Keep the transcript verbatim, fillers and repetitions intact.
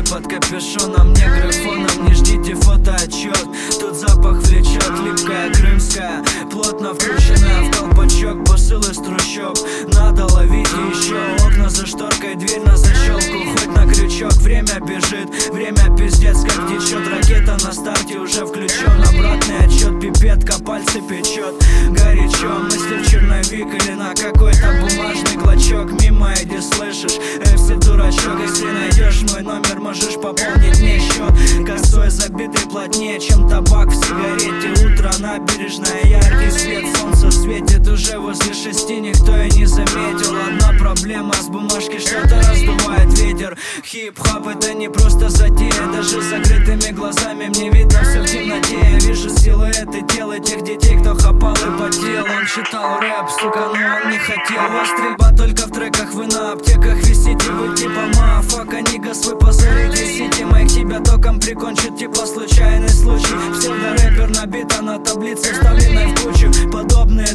под капюшоном, не грифоном. Не ждите фотоотчет, тут запах влечет. Липкая крымская, плотно вкрученная в колпачок. Посыл из трущоб, надо ловить еще. Окна за шторкой, дверь на защелку, хоть на крючок. Время бежит, время пиздец как течет. Ракета на старте уже включен, обратный отчет. Пипетка пальцы печет, горячо. Мысли в черновик или на какой-то бумажный клочок. Мимо иди, слышишь, эфси дурачок. Если найдешь мой номер, можешь пополнить мне счет. Косой забитый плотнее, чем табак в сигарете. Утро, набережная, яркий свет. Солнце светит уже возле шести, никто и не заметил. Одна проблема, с бумажки что-то раздувает ветер. Хип-хоп это не просто затея, даже с закрытыми глазами мне видно все в темноте. Я вижу силуэты тела тех детей, кто хапал и потел. Он читал рэп, сука, но он не хотел. У вас стрельба только в треках, вы на аптеках висите. Вы типа мафака, нигас, вы позоритесь. Сити моих тебя током прикончит, типа случайный случай. Псевдорэпер набита на таблице, вставленной в кучу. Подобные